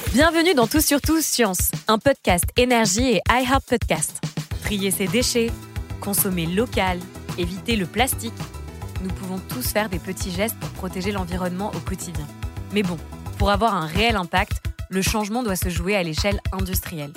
Bienvenue dans Tout sur Tout Science, un podcast énergie et iHeart Podcast. Trier ses déchets, consommer local, éviter le plastique. Nous pouvons tous faire des petits gestes pour protéger l'environnement au quotidien. Mais bon, pour avoir un réel impact, le changement doit se jouer à l'échelle industrielle.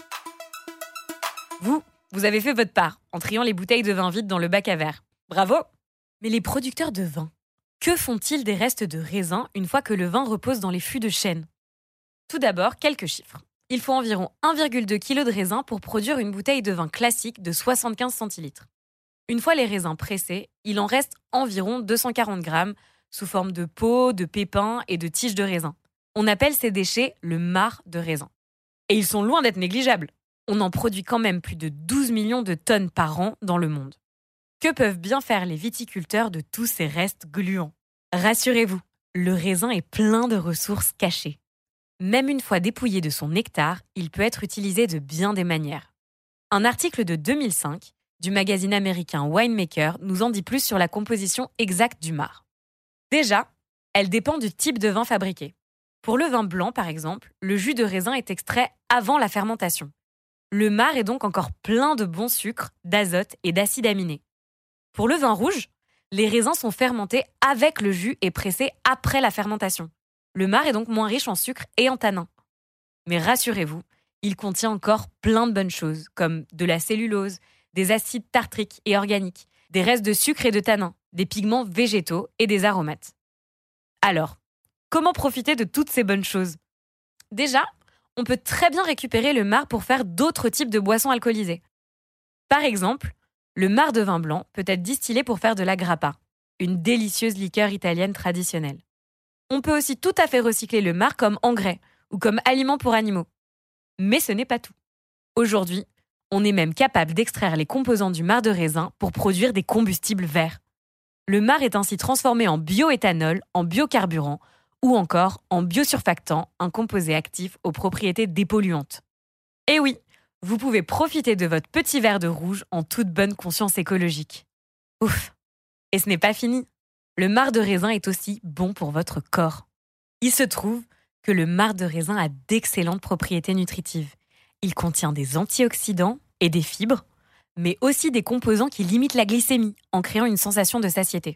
Vous avez fait votre part en triant les bouteilles de vin vides dans le bac à verre. Bravo! Mais les producteurs de vin, que font-ils des restes de raisin une fois que le vin repose dans les fûts de chêne ? Tout d'abord, quelques chiffres. Il faut environ 1,2 kg de raisin pour produire une bouteille de vin classique de 75 centilitres. Une fois les raisins pressés, il en reste environ 240 grammes sous forme de peaux, de pépins et de tiges de raisin. On appelle ces déchets le marc de raisin. Et ils sont loin d'être négligeables. On en produit quand même plus de 12 millions de tonnes par an dans le monde. Que peuvent bien faire les viticulteurs de tous ces restes gluants ? Rassurez-vous, le raisin est plein de ressources cachées. Même une fois dépouillé de son nectar, il peut être utilisé de bien des manières. Un article de 2005 du magazine américain Winemaker nous en dit plus sur la composition exacte du marc. Déjà, elle dépend du type de vin fabriqué. Pour le vin blanc, par exemple, le jus de raisin est extrait avant la fermentation. Le marc est donc encore plein de bons sucres, d'azote et d'acides aminés. Pour le vin rouge, les raisins sont fermentés avec le jus et pressés après la fermentation. Le marc est donc moins riche en sucre et en tanins. Mais rassurez-vous, il contient encore plein de bonnes choses, comme de la cellulose, des acides tartriques et organiques, des restes de sucre et de tanins, des pigments végétaux et des aromates. Alors, comment profiter de toutes ces bonnes choses ? Déjà, on peut très bien récupérer le marc pour faire d'autres types de boissons alcoolisées. Par exemple, le marc de vin blanc peut être distillé pour faire de la grappa, une délicieuse liqueur italienne traditionnelle. On peut aussi tout à fait recycler le marc comme engrais ou comme aliment pour animaux. Mais ce n'est pas tout. Aujourd'hui, on est même capable d'extraire les composants du marc de raisin pour produire des combustibles verts. Le marc est ainsi transformé en bioéthanol, en biocarburant ou encore en biosurfactant, un composé actif aux propriétés dépolluantes. Et oui, vous pouvez profiter de votre petit verre de rouge en toute bonne conscience écologique. Ouf! Et ce n'est pas fini. Le marc de raisin est aussi bon pour votre corps. Il se trouve que le marc de raisin a d'excellentes propriétés nutritives. Il contient des antioxydants et des fibres, mais aussi des composants qui limitent la glycémie en créant une sensation de satiété.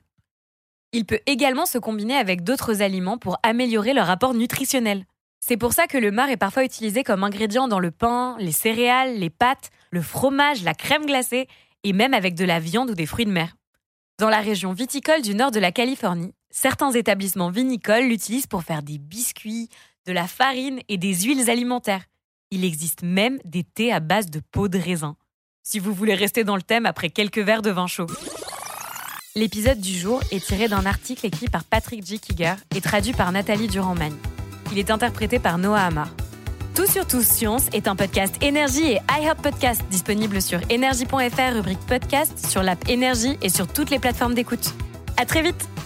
Il peut également se combiner avec d'autres aliments pour améliorer leur rapport nutritionnel. C'est pour ça que le marc est parfois utilisé comme ingrédient dans le pain, les céréales, les pâtes, le fromage, la crème glacée et même avec de la viande ou des fruits de mer. Dans la région viticole du nord de la Californie, certains établissements vinicoles l'utilisent pour faire des biscuits, de la farine et des huiles alimentaires. Il existe même des thés à base de peau de raisin. Si vous voulez rester dans le thème après quelques verres de vin chaud. L'épisode du jour est tiré d'un article écrit par Patrick J. Kiger et traduit par Nathalie Durand-Magne. Il est interprété par Noah Amar. Tout sur Tout Science est un podcast énergie et iHeart Podcast disponible sur énergie.fr rubrique podcast, sur l'app Énergie et sur toutes les plateformes d'écoute. À très vite!